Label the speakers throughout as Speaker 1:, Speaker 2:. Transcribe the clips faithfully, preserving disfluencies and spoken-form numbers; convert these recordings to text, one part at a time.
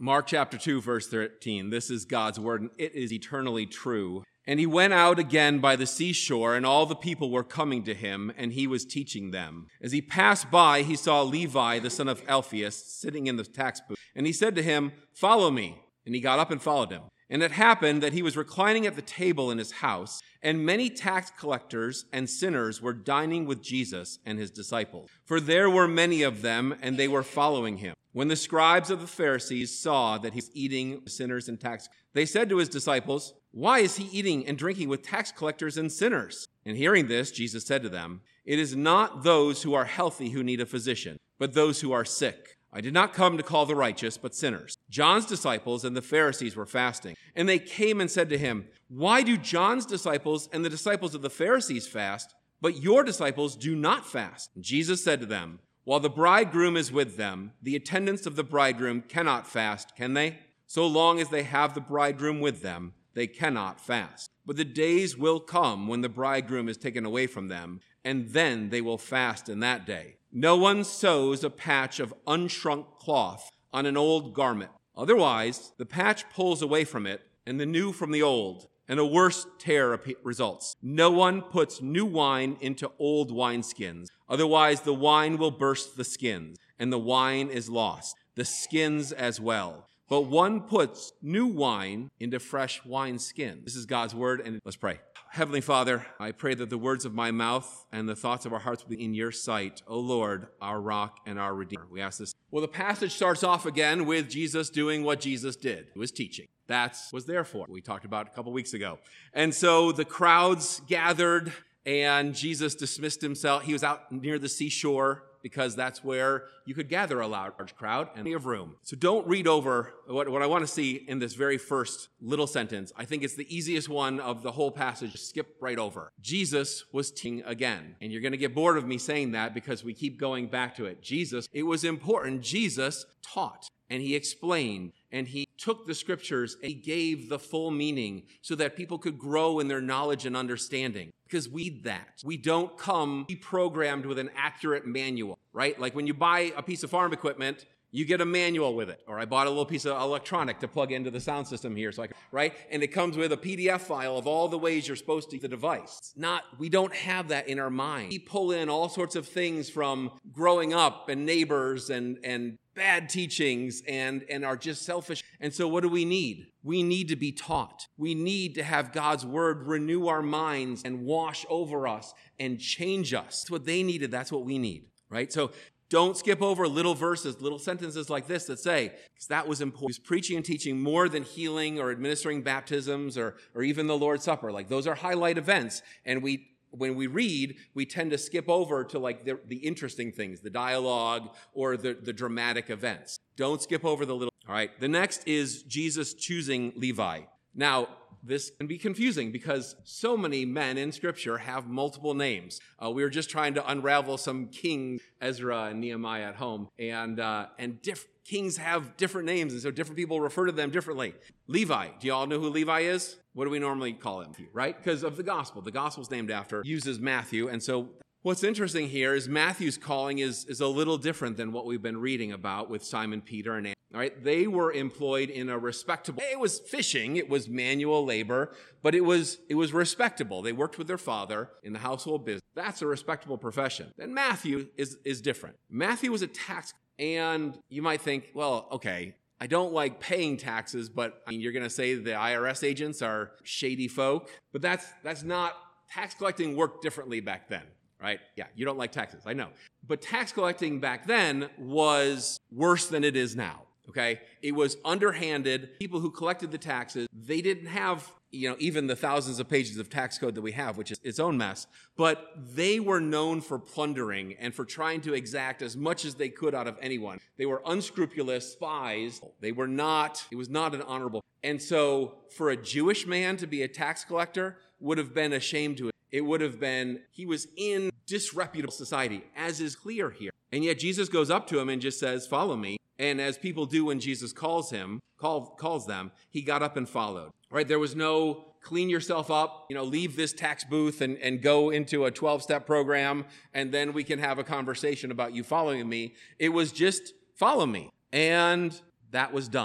Speaker 1: Mark chapter two, verse thirteen. This is God's word, and it is eternally true. And he went out again by the seashore, and all the people were coming to him, and he was teaching them. As he passed by, he saw Levi, the son of Alphaeus, sitting in the tax booth. And he said to him, "Follow me." And he got up and followed him. And it happened that he was reclining at the table in his house, and many tax collectors and sinners were dining with Jesus and his disciples. For there were many of them, and they were following him. When the scribes of the Pharisees saw that he was eating with sinners and tax, they said to his disciples, "Why is he eating and drinking with tax collectors and sinners?" And hearing this, Jesus said to them, "It is not those who are healthy who need a physician, but those who are sick. I did not come to call the righteous, but sinners." John's disciples and the Pharisees were fasting, and they came and said to him, "Why do John's disciples and the disciples of the Pharisees fast, but your disciples do not fast?" And Jesus said to them, "While the bridegroom is with them, the attendants of the bridegroom cannot fast, can they? So long as they have the bridegroom with them, they cannot fast. But the days will come when the bridegroom is taken away from them, and then they will fast in that day. No one sews a patch of unshrunk cloth on an old garment. Otherwise, the patch pulls away from it, and the new from the old, and a worse tear results. No one puts new wine into old wineskins. Otherwise, the wine will burst the skins, and the wine is lost, the skins as well. But one puts new wine into fresh wineskins." This is God's word, and let's pray. Heavenly Father, I pray that the words of my mouth and the thoughts of our hearts will be in your sight, O Lord, our rock and our redeemer. We ask this. Well, the passage starts off again with Jesus doing what Jesus did. He was teaching. That's was there for. We talked about it a couple weeks ago. And so the crowds gathered, and Jesus dismissed himself. He was out near the seashore, because that's where you could gather a large crowd and plenty of room. So don't read over what, what I want to see in this very first little sentence. I think it's the easiest one of the whole passage. Skip right over. Jesus was teaching again. And you're going to get bored of me saying that because we keep going back to it. Jesus, it was important. Jesus taught, and he explained, and he took the scriptures and he gave the full meaning so that people could grow in their knowledge and understanding. Because we need that. We don't come pre-programmed with an accurate manual, right? Like when you buy a piece of farm equipment, you get a manual with it. Or I bought a little piece of electronic to plug into the sound system here, so I can, right? And it comes with a P D F file of all the ways you're supposed to use the device. It's not, we don't have that in our mind. We pull in all sorts of things from growing up and neighbors and, and bad teachings and, and are just selfish. And so what do we need? We need to be taught. We need to have God's word renew our minds and wash over us and change us. That's what they needed. That's what we need, right? So don't skip over little verses, little sentences like this that say, because that was important. He was preaching and teaching more than healing or administering baptisms or, or even the Lord's Supper. Like those are highlight events. And we, when we read, we tend to skip over to like the, the interesting things, the dialogue or the, the dramatic events. Don't skip over the little. All right. The next is Jesus choosing Levi. Now, this can be confusing because so many men in Scripture have multiple names. Uh, we were just trying to unravel some kings, Ezra and Nehemiah at home, and uh, and diff- kings have different names, and so different people refer to them differently. Levi, do you all know who Levi is? What do we normally call him, right? Because of the gospel. The gospel's named after, uses Matthew, and so what's interesting here is Matthew's calling is, is a little different than what we've been reading about with Simon Peter and Andrew. All right, they were employed in a respectable, it was fishing, it was manual labor, but it was it was respectable. They worked with their father in the household business. That's a respectable profession. Then Matthew is, is different. Matthew was a tax, and you might think, well, okay, I don't like paying taxes, but I mean, you're going to say the I R S agents are shady folk, but that's that's not, tax collecting worked differently back then. Right? Yeah, you don't like taxes, I know. But tax collecting back then was worse than it is now. Okay, it was underhanded. People who collected the taxes, they didn't have, you know, even the thousands of pages of tax code that we have, which is its own mess. But they were known for plundering and for trying to exact as much as they could out of anyone. They were unscrupulous spies. They were not, it was not an honorable. And so for a Jewish man to be a tax collector would have been a shame to it. It would have been, he was in disreputable society, as is clear here. And yet Jesus goes up to him and just says, "Follow me." And as people do when Jesus calls him, call, calls them, he got up and followed. Right? There was no clean yourself up, you know, leave this tax booth and, and go into a twelve-step program, and then we can have a conversation about you following me. It was just follow me. And that was done.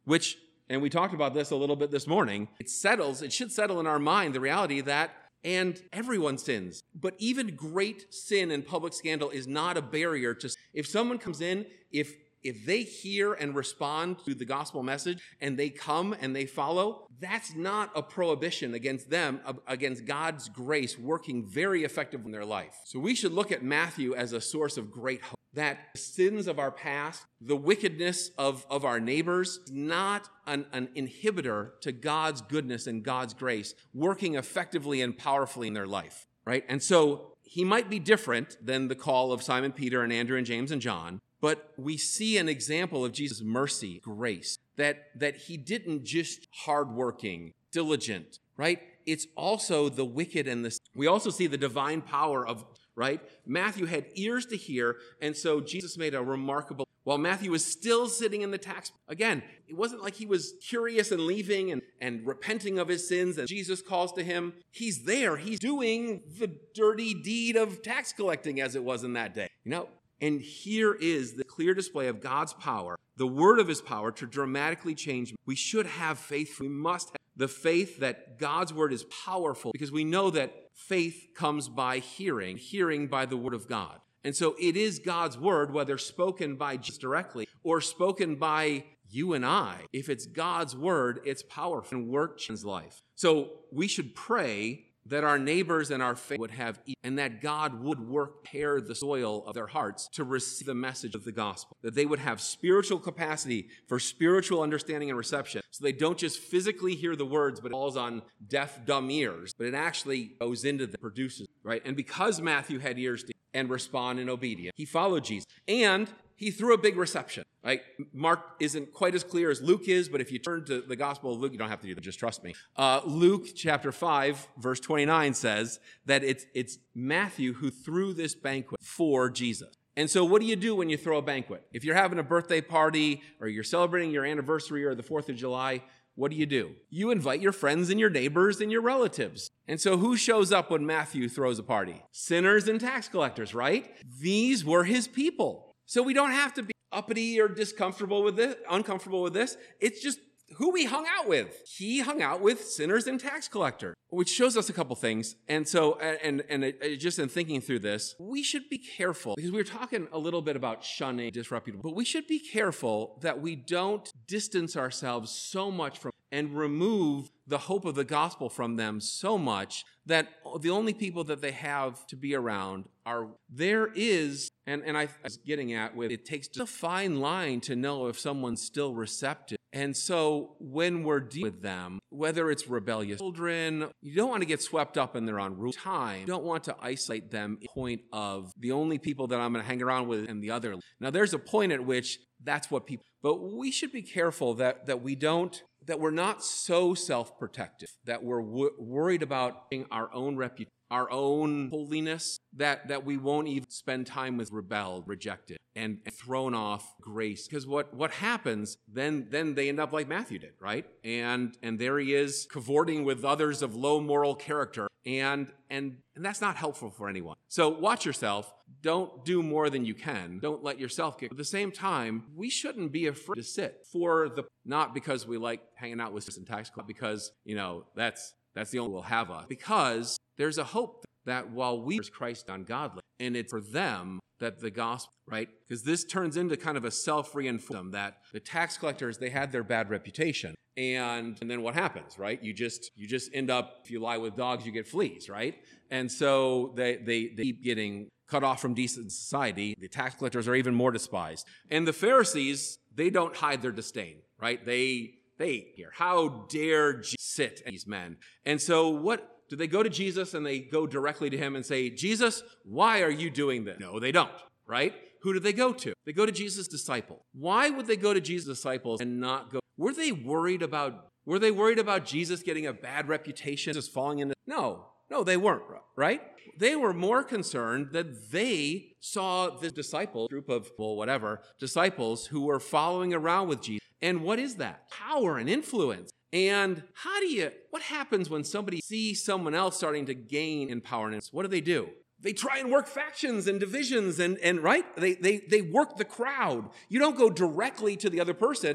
Speaker 1: which, and we talked about this a little bit this morning, it settles, it should settle in our mind the reality that, and everyone sins, but even great sin and public scandal is not a barrier to, if someone comes in, if If they hear and respond to the gospel message and they come and they follow, that's not a prohibition against them, against God's grace working very effectively in their life. So we should look at Matthew as a source of great hope, that the sins of our past, the wickedness of, of our neighbors, not an, an inhibitor to God's goodness and God's grace working effectively and powerfully in their life, right? And so he might be different than the call of Simon Peter and Andrew and James and John, but we see an example of Jesus' mercy, grace, that, that he didn't just hardworking, diligent, right? It's also the wicked and the... We also see the divine power of, right? Matthew had ears to hear, and so Jesus made a remarkable... While Matthew was still sitting in the tax... Again, it wasn't like he was curious and leaving and, and repenting of his sins, and Jesus calls to him. He's there. He's doing the dirty deed of tax collecting as it was in that day. You know? And here is the clear display of God's power, the word of his power to dramatically change. We should have faith. We must have the faith that God's word is powerful, because we know that faith comes by hearing, hearing by the word of God. And so it is God's word, whether spoken by Jesus directly or spoken by you and I. If it's God's word, it's powerful and works in his life. So we should pray that our neighbors and our faith would have, and that God would work, prepare the soil of their hearts to receive the message of the gospel, that they would have spiritual capacity for spiritual understanding and reception, so they don't just physically hear the words, but it falls on deaf, dumb ears, but it actually goes into the produces, right? And because Matthew had ears to and respond in obedience, he followed Jesus, and he threw a big reception, right? Mark isn't quite as clear as Luke is, but if you turn to the Gospel of Luke, you don't have to do that, just trust me. Uh, Luke chapter five, verse twenty-nine says that it's, it's Matthew who threw this banquet for Jesus. And so what do you do when you throw a banquet? If you're having a birthday party or you're celebrating your anniversary or the fourth of July, what do you do? You invite your friends and your neighbors and your relatives. And so who shows up when Matthew throws a party? Sinners and tax collectors, right? These were his people. So we don't have to be uppity or discomfortable with this, uncomfortable with this. It's just who we hung out with. He hung out with sinners and tax collectors, which shows us a couple things. And so, and, and, and just in thinking through this, we should be careful, because we were talking a little bit about shunning disreputable, but we should be careful that we don't distance ourselves so much from and remove the hope of the gospel from them so much that the only people that they have to be around are, there is, and, and I was getting at with, it takes just a fine line to know if someone's still receptive. And so when we're dealing with them, whether it's rebellious children, you don't want to get swept up in their own root time. You don't want to isolate them to the point of the only people that I'm going to hang around with and the other. Now there's a point at which that's what people, but we should be careful that, that we don't, that we're not so self-protective, that we're w- worried about our own reputation, our own holiness, that, that we won't even spend time with rebelled, rejected, and, and thrown off grace. Because what, what happens, then, then they end up like Matthew did, right? And, and there he is cavorting with others of low moral character. And, and, and that's not helpful for anyone. So watch yourself. Don't do more than you can. Don't let yourself get. At the same time, we shouldn't be afraid to sit for the, not because we like hanging out with sinners and tax collectors, because, you know, that's, that's the only will have us. Because there's a hope that while we Christ ungodly, and it's for them that the gospel, right? Because this turns into kind of a self-reinforcement that the tax collectors, they had their bad reputation. And, and then what happens, right? You just you just end up, if you lie with dogs, you get fleas, right? And so they, they, they keep getting cut off from decent society. The tax collectors are even more despised. And the Pharisees, they don't hide their disdain, right? They, they hear, how dare Jesus sit these men? And so what, do they go to Jesus and they go directly to him and say, Jesus, why are you doing this? No, they don't, right? Who do they go to? They go to Jesus' disciples. Why would they go to Jesus' disciples and not go? Were they worried about, were they worried about Jesus getting a bad reputation, just falling into? No, no, they weren't, right? They were more concerned that they saw this disciple group of, well, whatever, disciples who were following around with Jesus. And what is that? Power and influence. And how do you, what happens when somebody sees someone else starting to gain in power and influence? What do they do? They try and work factions and divisions and, and right? They, they, they work the crowd. You don't go directly to the other person.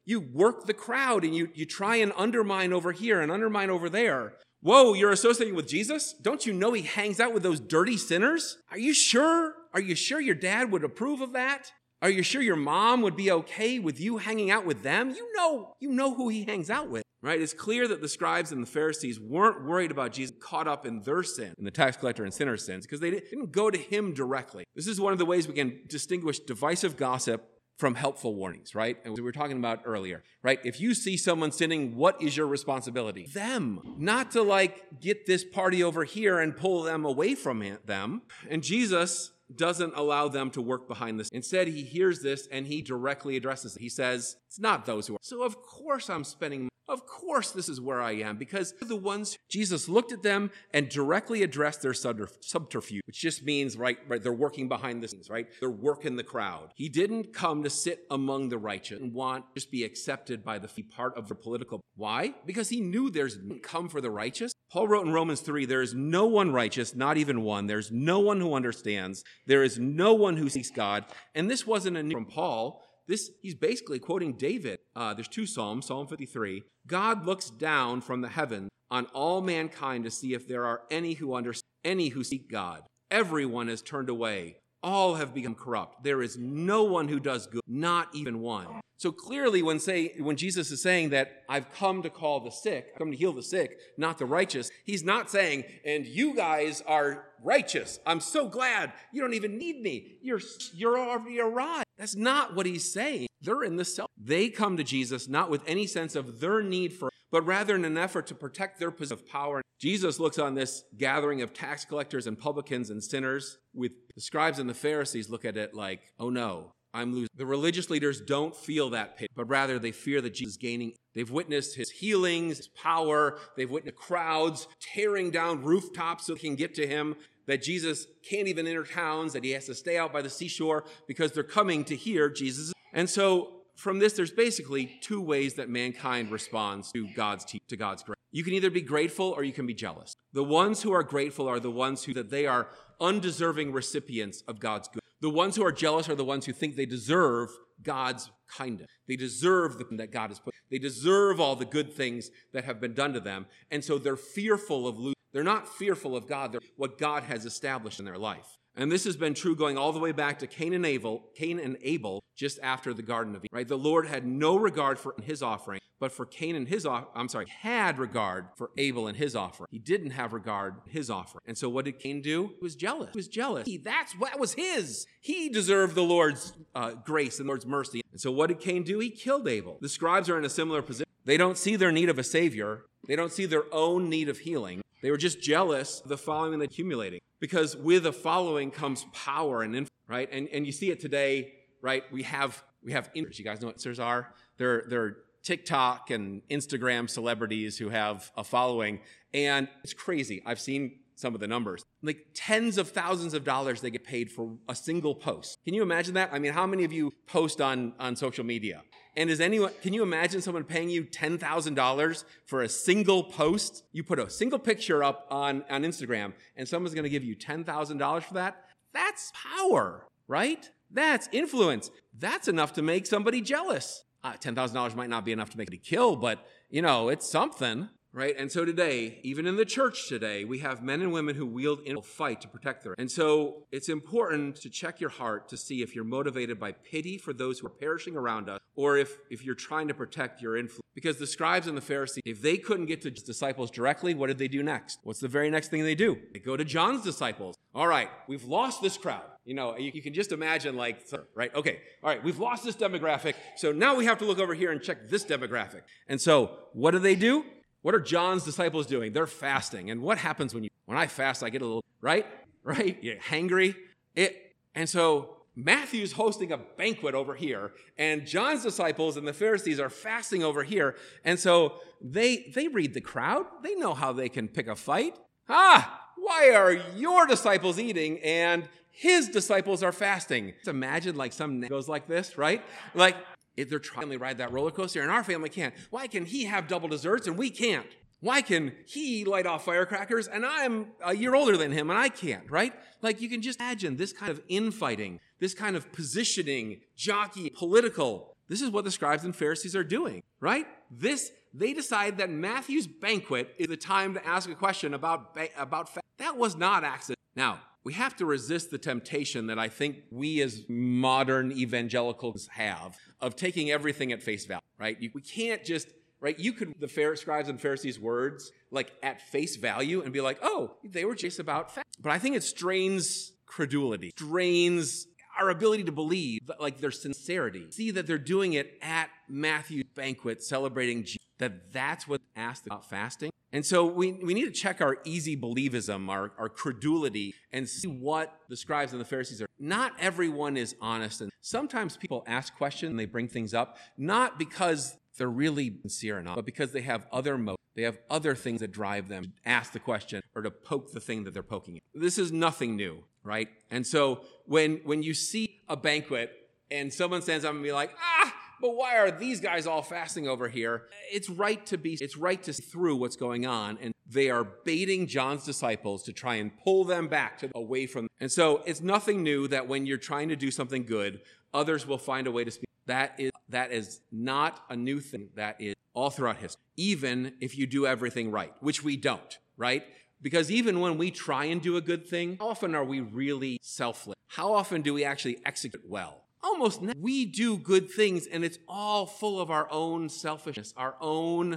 Speaker 1: You work the crowd and you, you try and undermine over here and undermine over there. Whoa, you're associating with Jesus? Don't you know he hangs out with those dirty sinners? Are you sure? Are you sure your dad would approve of that? Are you sure your mom would be okay with you hanging out with them? You know, you know who he hangs out with, right? It's clear that the scribes and the Pharisees weren't worried about Jesus caught up in their sin, in the tax collector and sinner's sins, because they didn't go to him directly. This is one of the ways we can distinguish divisive gossip from helpful warnings, right? And we were talking about earlier, right? If you see someone sinning, what is your responsibility? Them. Not to like get this party over here and pull them away from it, them. And Jesus doesn't allow them to work behind this. Instead, he hears this and he directly addresses it. He says, it's not those who are. So of course I'm spending Of course this is where I am, because they're the ones, Jesus looked at them and directly addressed their subterfuge, which just means, right, right, they're working behind the scenes, right? They're working the crowd. He didn't come to sit among the righteous and want to just be accepted by the part of the political. Why? Because he knew there's come for the righteous. Paul wrote in Romans three, there is no one righteous, not even one. There's no one who understands. There is no one who seeks God. And this wasn't a new from Paul. This, he's basically quoting David. Uh, there's two Psalms, Psalm fifty-three. God looks down from the heavens on all mankind to see if there are any who understand, any who seek God. Everyone has turned away. All have become corrupt. There is no one who does good, not even one. So clearly when say when Jesus is saying that I've come to call the sick, I've come to heal the sick, not the righteous, he's not saying, and you guys are righteous. I'm so glad you don't even need me. You're, you're already arrived. That's not what he's saying. They're in the cell. They come to Jesus not with any sense of their need for, but rather in an effort to protect their position of power. Jesus looks on this gathering of tax collectors and publicans and sinners with the scribes and the Pharisees look at it like, oh no, I'm losing. The religious leaders don't feel that pity, but rather they fear that Jesus is gaining. They've witnessed his healings, his power. They've witnessed crowds tearing down rooftops so they can get to him, that Jesus can't even enter towns, that he has to stay out by the seashore because they're coming to hear Jesus. And so from this, there's basically two ways that mankind responds to God's te- to God's grace. You can either be grateful or you can be jealous. The ones who are grateful are the ones who that they are undeserving recipients of God's good. The ones who are jealous are the ones who think they deserve God's kindness. They deserve the that God has put. They deserve all the good things that have been done to them. And so they're fearful of losing. They're not fearful of God. They're what God has established in their life. And this has been true going all the way back to Cain and Abel, Cain and Abel, just after the Garden of Eden. Right? The Lord had no regard for his offering, but for Cain and his off- I'm sorry, had regard for Abel and his offering. He didn't have regard for his offering. And so what did Cain do? He was jealous. He was jealous. He, that's what was his. He deserved the Lord's uh, grace and the Lord's mercy. And so what did Cain do? He killed Abel. The scribes are in a similar position. They don't see their need of a savior. They don't see their own need of healing. They were just jealous of the following that's accumulating. Because with a following comes power and influence, right? And and you see it today, right? We have we have influencers. You guys know what influencers are? They're they're TikTok and Instagram celebrities who have a following, and it's crazy. I've seen some of the numbers. Like tens of thousands of dollars they get paid for a single post. Can you imagine that? I mean, how many of you post on, on social media? And is anyone, can you imagine someone paying you ten thousand dollars for a single post? You put a single picture up on, on Instagram and someone's going to give you ten thousand dollars for that? That's power, right? That's influence. That's enough to make somebody jealous. Uh, ten thousand dollars might not be enough to make somebody kill, but, you know, it's something. Right? And so today, even in the church today, we have men and women who wield in fight to protect their. And so it's important to check your heart to see if you're motivated by pity for those who are perishing around us, or if, if you're trying to protect your influence. Because the scribes and the Pharisees, if they couldn't get to disciples directly, what did they do next? What's the very next thing they do? They go to John's disciples. All right, we've lost this crowd. You know, you, you can just imagine like, right? Okay, all right, we've lost this demographic. So now we have to look over here and check this demographic. And so what do they do? What are John's disciples doing? They're fasting. And what happens when you, when I fast, I get a little, right? Right? You're hangry. It, and so Matthew's hosting a banquet over here, and John's disciples and the Pharisees are fasting over here. And so they, they read the crowd. They know how they can pick a fight. Ah, why are your disciples eating and his disciples are fasting? Just imagine like some goes like this, right? Like, if they're trying to ride that roller coaster and our family can't. Why can he have double desserts and we can't? Why can he light off firecrackers and I'm a year older than him and I can't, right? Like you can just imagine this kind of infighting, this kind of positioning, jockey, political. This is what the scribes and Pharisees are doing, right? This, they decide that Matthew's banquet is the time to ask a question about, about fast. That was not accident. Now, we have to resist the temptation that I think we as modern evangelicals have of taking everything at face value, right? You, we can't just, right? You could, the Pharisees, scribes and Pharisees' words, like at face value and be like, oh, they were just about fast. But I think it strains credulity, strains our ability to believe, like their sincerity. See that they're doing it at Matthew's banquet, celebrating Jesus, that that's what asked about fasting. And so we, we need to check our easy believism, our, our credulity, and see what the scribes and the Pharisees are. Not everyone is honest. And sometimes people ask questions and they bring things up, not because they're really sincere enough, but because they have other motives. They have other things that drive them to ask the question or to poke the thing that they're poking at. This is nothing new, right? And so when, when you see a banquet and someone stands up and be like, ah, but why are these guys all fasting over here? It's right to be, it's right to see through what's going on. And they are baiting John's disciples to try and pull them back to away from. And so it's nothing new that when you're trying to do something good, others will find a way to speak. That is, that is not a new thing. That is all throughout history, even if you do everything right, which we don't, right? Because even when we try and do a good thing, how often are we really selfless? How often do we actually execute well? Almost never. We do good things and it's all full of our own selfishness, our own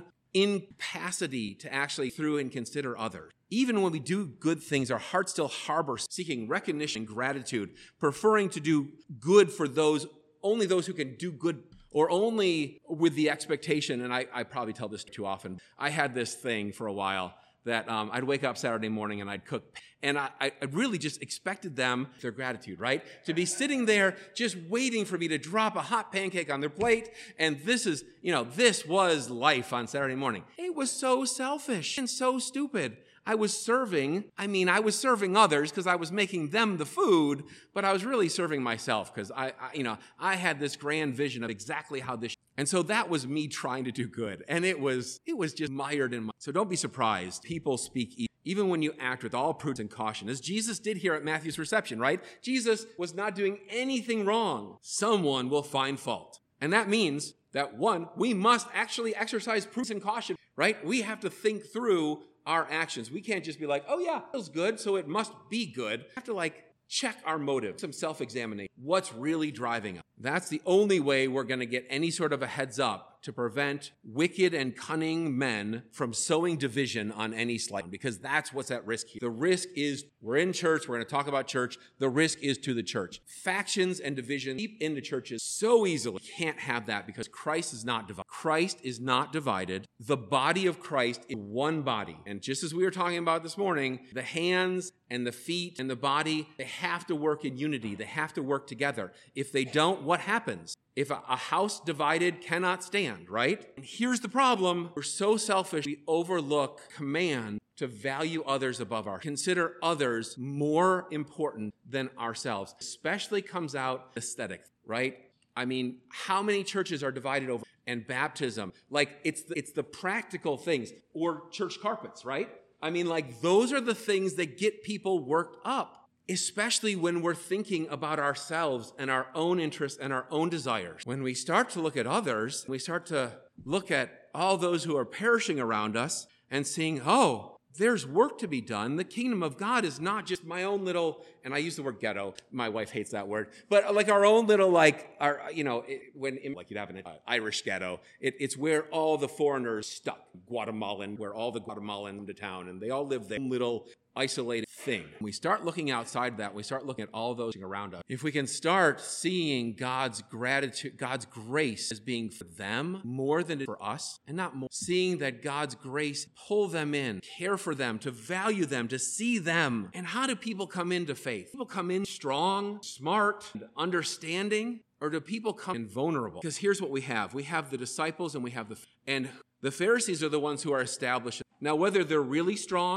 Speaker 1: incapacity to actually through and consider others. Even when we do good things, our heart still harbors seeking recognition and gratitude, preferring to do good for those, only those who can do good, or only with the expectation, and I, I probably tell this too often, I had this thing for a while that um, I'd wake up Saturday morning and I'd cook, and I, I really just expected them, their gratitude, right? To be sitting there just waiting for me to drop a hot pancake on their plate, and this is, you know, this was life on Saturday morning. It was so selfish and so stupid. I was serving, I mean, I was serving others because I was making them the food, but I was really serving myself because I, I, you know, I had this grand vision of exactly how this, and so that was me trying to do good, and it was, it was just mired in my, so don't be surprised. People speak evil, even when you act with all prudence and caution, as Jesus did here at Matthew's reception, right? Jesus was not doing anything wrong. Someone will find fault, and that means that one, we must actually exercise prudence and caution, right? We have to think through our actions. We can't just be like, oh yeah, it feels good, so it must be good. We have to like check our motive, some self-examination. What's really driving us? That's the only way we're going to get any sort of a heads up to prevent wicked and cunning men from sowing division on any slight, because that's what's at risk here. The risk is, we're in church, we're going to talk about church, the risk is to the church. Factions and division keep into churches so easily. We can't have that because Christ is not divided. Christ is not divided. The body of Christ is one body. And just as we were talking about this morning, the hands and the feet and the body, they have to work in unity. They have to work together. If they don't, what happens? If a, a house divided cannot stand, right? And here's the problem. We're so selfish, we overlook command to value others above our, consider others more important than ourselves. Especially comes out aesthetic, right? I mean, how many churches are divided over and baptism? Like it's the, it's the practical things, or church carpets, right? I mean, like those are the things that get people worked up. Especially when we're thinking about ourselves and our own interests and our own desires. When we start to look at others, we start to look at all those who are perishing around us and seeing, oh, there's work to be done. The kingdom of God is not just my own little, and I use the word ghetto. My wife hates that word, but like our own little, like, our, you know, it, when, like you'd have an uh, Irish ghetto, it, it's where all the foreigners stuck, Guatemalan, where all the Guatemalan come to town and they all live there, little isolated thing. We start looking outside that. We start looking at all those around us. If we can start seeing God's gratitude, God's grace as being for them more than it is for us, and not more, seeing that God's grace pull them in, care for them, to value them, to see them. And how do people come into faith? People come in strong, smart, and understanding, or do people come in vulnerable? Because here's what we have. We have the disciples and we have the, and the Pharisees are the ones who are established. Now, whether they're really strong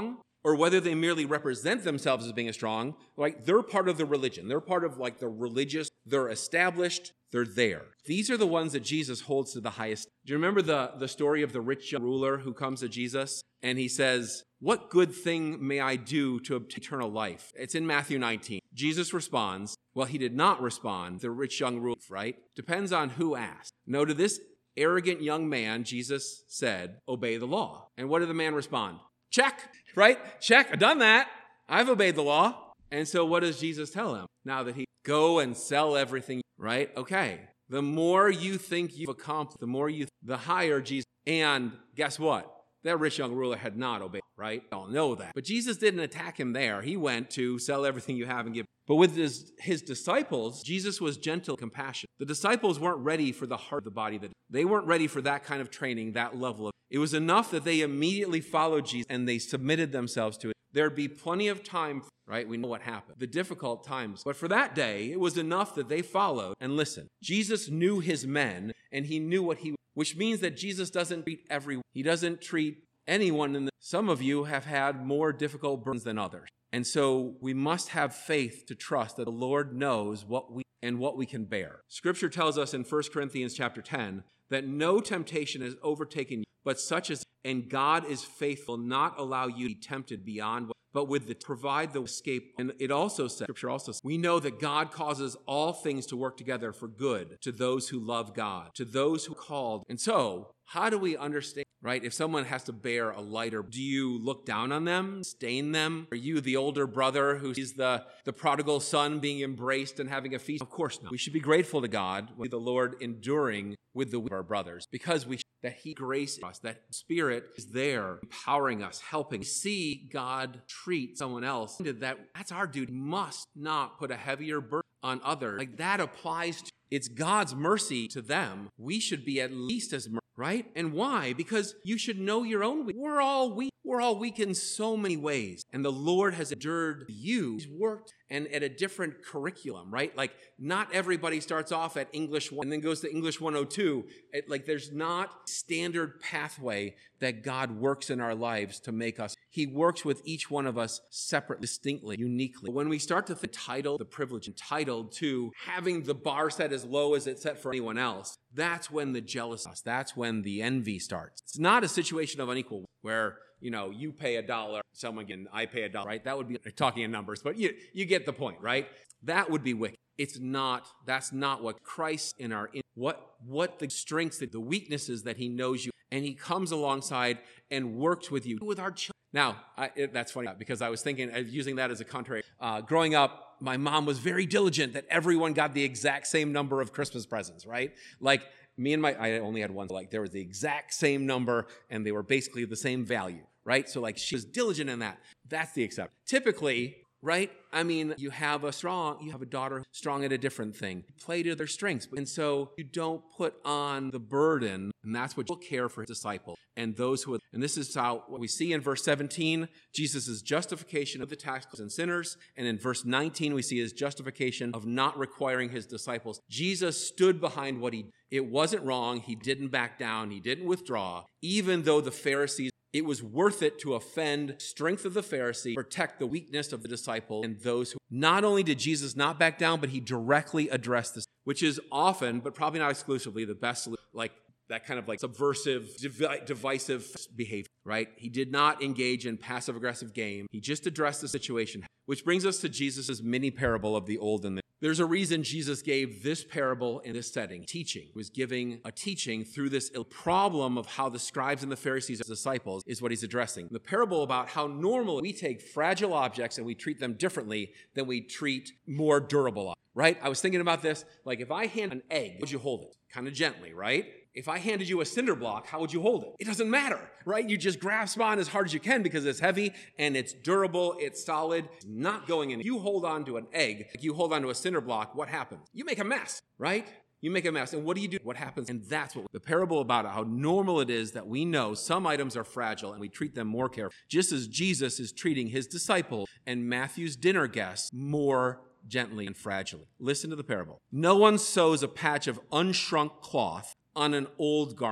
Speaker 1: or whether they merely represent themselves as being strong, like they're part of the religion. They're part of like the religious, they're established, they're there. These are the ones that Jesus holds to the highest. Do you remember the, the story of the rich young ruler who comes to Jesus and he says, "What good thing may I do to obtain eternal life?" It's in Matthew nineteen. Jesus responds, well, he did not respond, the rich young ruler, right? Depends on who asked. No, to this arrogant young man, Jesus said, "Obey the law." And what did the man respond? Check, right? Check, I've done that. I've obeyed the law. And so what does Jesus tell him? Now that he go and sell everything, right? Okay. The more you think you've accomplished, the more you, the higher Jesus. And guess what? That rich young ruler had not obeyed, right? I don't know that. But Jesus didn't attack him there. He went to sell everything you have and give. But with his, his disciples, Jesus was gentle and compassionate. The disciples weren't ready for the heart of the body. That they weren't ready for that kind of training, that level of. It was enough that they immediately followed Jesus and they submitted themselves to it. There'd be plenty of time, right? We know what happened, the difficult times. But for that day, it was enough that they followed and listened. Jesus knew his men and he knew what he, which means that Jesus doesn't treat everyone. He doesn't treat anyone in the, some of you have had more difficult burdens than others. And so we must have faith to trust that the Lord knows what we and what we can bear. Scripture tells us in First Corinthians chapter ten that no temptation has overtaken you, but such as, and God is faithful, not allow you to be tempted beyond, but with the provide the escape. And it also says, Scripture also says, we know that God causes all things to work together for good to those who love God, to those who are called. And so, how do we understand? Right? If someone has to bear a lighter, do you look down on them, stain them? Are you the older brother who sees the, the prodigal son being embraced and having a feast? Of course not. We should be grateful to God, with the Lord enduring with the weak of our brothers, because we that he graces us, that Spirit is there, empowering us, helping. We see God treat someone else. That, that's our duty. We must not put a heavier burden on others. Like that applies to, it's God's mercy to them. We should be at least as merciful. Right? And why? Because you should know your own weakness. We're all weak. We're all weak in so many ways. And the Lord has endured you. He's worked and at a different curriculum, right? Like not everybody starts off at English one and then goes to English one oh two. It, like there's not standard pathway that God works in our lives to make us. He works with each one of us separately, distinctly, uniquely. When we start to think entitled, the privilege entitled to having the bar set as low as it's set for anyone else, that's when the jealousy, that's when the envy starts. It's not a situation of unequal where, you know, you pay a dollar, someone can, I pay a dollar, right? That would be talking in numbers, but you, you get the point, right? That would be wicked. It's not, that's not what Christ in our, in, what, what the strengths, the weaknesses that he knows you, and he comes alongside and works with you, with our children. Now, I, it, that's funny because I was thinking of using that as a contrary. Uh, growing up, my mom was very diligent that everyone got the exact same number of Christmas presents, right? Like me and my, I only had one, like there was the exact same number and they were basically the same value, right? So like she was diligent in that. That's the exception. Typically, right? I mean, you have a strong, you have a daughter strong at a different thing. Play to their strengths. And so you don't put on the burden, and that's what you'll care for his disciples and those who, and this is how what we see in verse seventeen, Jesus' justification of the tax collectors and sinners. And in verse nineteen, we see his justification of not requiring his disciples. Jesus stood behind what he did. It wasn't wrong. He didn't back down. He didn't withdraw, even though the Pharisees, it was worth it to offend strength of the Pharisee, protect the weakness of the disciple and those who, not only did Jesus not back down, but he directly addressed this, which is often, but probably not exclusively, the best solution, like that kind of like subversive, div- divisive behavior, right? He did not engage in passive-aggressive game. He just addressed the situation, which brings us to Jesus' mini parable of the old and the. There's a reason Jesus gave this parable in this setting. Teaching. He was giving a teaching through this problem of how the scribes and the Pharisees as disciples is what he's addressing. The parable about how normally we take fragile objects and we treat them differently than we treat more durable objects, right? I was thinking about this. Like if I hand an egg, how would you hold it? Kind of gently, right? If I handed you a cinder block, how would you hold it? It doesn't matter, right? You just grasp on as hard as you can because it's heavy and it's durable, it's solid, it's not going in. If you hold on to an egg, like you hold on to a cinder block, what happens? You make a mess, right? You make a mess. And what do you do? What happens? And that's what the parable about how normal it is that we know some items are fragile and we treat them more carefully, just as Jesus is treating his disciples and Matthew's dinner guests more gently and fragilely. Listen to the parable. No one sews a patch of unshrunk cloth on an old garment.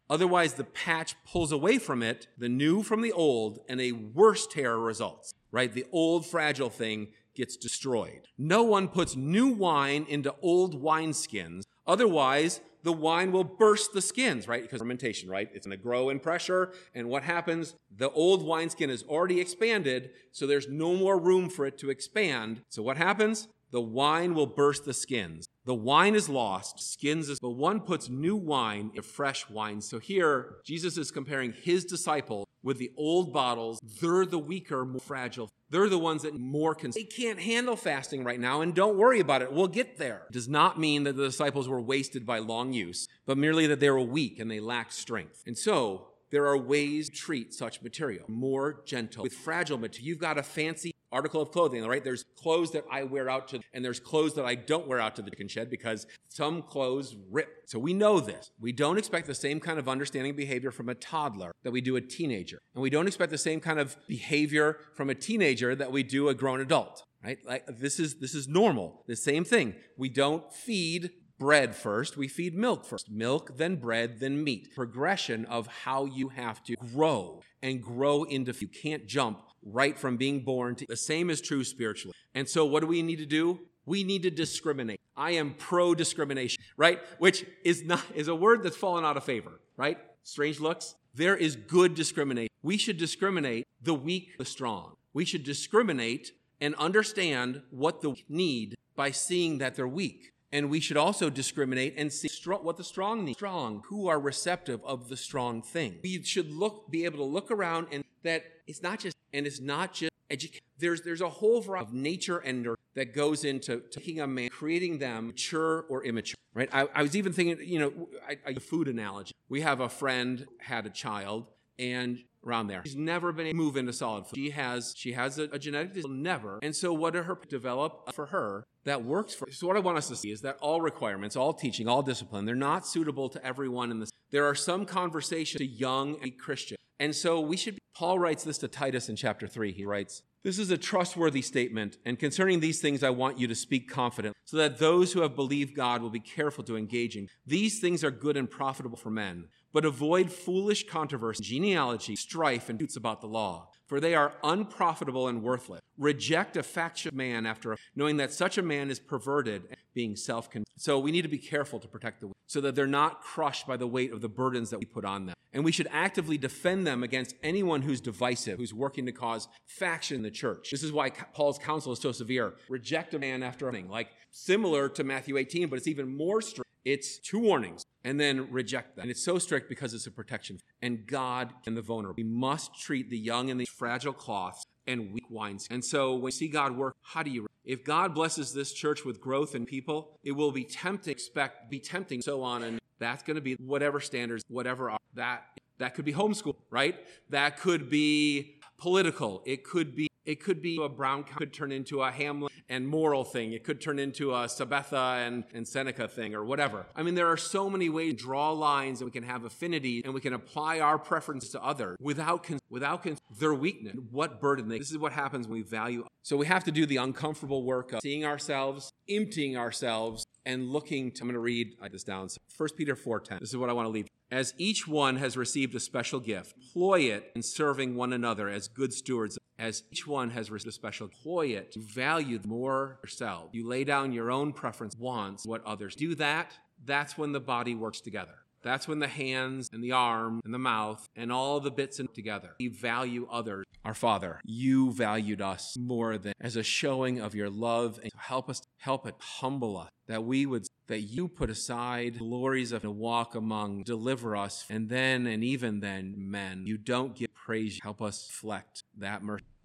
Speaker 1: Otherwise, the patch pulls away from it, the new from the old, and a worse tear results, right? The old fragile thing gets destroyed. No one puts new wine into old wineskins. Otherwise, the wine will burst the skins, right? Because fermentation, right? It's going to grow in pressure. And what happens? The old wineskin is already expanded, so there's no more room for it to expand. So what happens? The wine will burst the skins. The wine is lost, skins is, but one puts new wine in fresh wine. So here, Jesus is comparing his disciples with the old bottles. They're the weaker, more fragile. They're the ones that more can. They can't handle fasting right now, and don't worry about it. We'll get there. It does not mean that the disciples were wasted by long use, but merely that they were weak and they lacked strength. And so, there are ways to treat such material. More gentle. With fragile material, you've got a fancy article of clothing, right? There's clothes that I wear out to, and there's clothes that I don't wear out to the chicken shed because some clothes rip. So we know this. We don't expect the same kind of understanding behavior from a toddler that we do a teenager. And we don't expect the same kind of behavior from a teenager that we do a grown adult, right? Like this is, this is normal. The same thing. We don't feed bread first, we feed milk first. Milk, then bread, then meat. Progression of how you have to grow and grow into, you can't jump right from being born to, the same is true spiritually. And so what do we need to do? We need to discriminate. I am pro-discrimination, right? Which is not, is a word that's fallen out of favor, right? Strange looks. There is good discrimination. We should discriminate the weak, the strong. We should discriminate and understand what the weak need by seeing that they're weak. And we should also discriminate and see what the strong need. Strong, who are receptive of the strong thing. We should look, be able to look around, and that it's not just, and it's not just education. There's there's a whole variety of nature and nurture that goes into taking a man, creating them mature or immature. Right? I, I was even thinking, you know, I, I, the food analogy. We have a friend had a child, and around there. She's never been able to move into solid food. She has, she has a, a genetic disease, never. And so what did her develop for her that works for her? So what I want us to see is that all requirements, all teaching, all discipline, they're not suitable to everyone in this. There are some conversations to young and Christian. And so we should, be, Paul writes this to Titus in chapter three. He writes, "This is a trustworthy statement, and concerning these things I want you to speak confidently, so that those who have believed God will be careful to engage in. These things are good and profitable for men, but avoid foolish controversy, genealogy, strife, and disputes about the law, for they are unprofitable and worthless. Reject a factious man after knowing that such a man is perverted, and being self-controlled." So we need to be careful to protect the weak, so that they're not crushed by the weight of the burdens that we put on them. And we should actively defend them against anyone who's divisive, who's working to cause faction in the church. This is why Paul's counsel is so severe. Reject a man after a thing, like similar to Matthew eighteen, but it's even more strict. It's two warnings, and then reject them. And it's so strict because it's a protection. And God and the vulnerable. We must treat the young in these fragile cloths and weak wines. And so when you see God work, how do you? If God blesses this church with growth in people, it will be tempting, expect, be tempting, so on, and that's going to be whatever standards, whatever are, that that could be homeschool, right? That could be political. It could be it could be a Brown could turn into a Hamlet and moral thing. It could turn into a Sabetha and, and Seneca thing or whatever. I mean, there are so many ways to draw lines, and we can have affinity, and we can apply our preferences to others without con- without con- their weakness. What burden they. This is what happens when we value. So we have to do the uncomfortable work of seeing ourselves, emptying ourselves, and looking to, I'm going to read this down. First Peter four ten. This is what I want to leave. As each one has received a special gift, employ it in serving one another as good stewards. As each one has received a special, employ it to value more yourself. You lay down your own preference, wants, what others do that. That's when the body works together. That's when the hands and the arm and the mouth and all the bits in together. We value others. Our Father, you valued us more than as a showing of your love, and help us, help it humble us, that we would, that you put aside glories of to walk among, deliver us, and then and even then, men, you don't give praise. Help us reflect that mercy.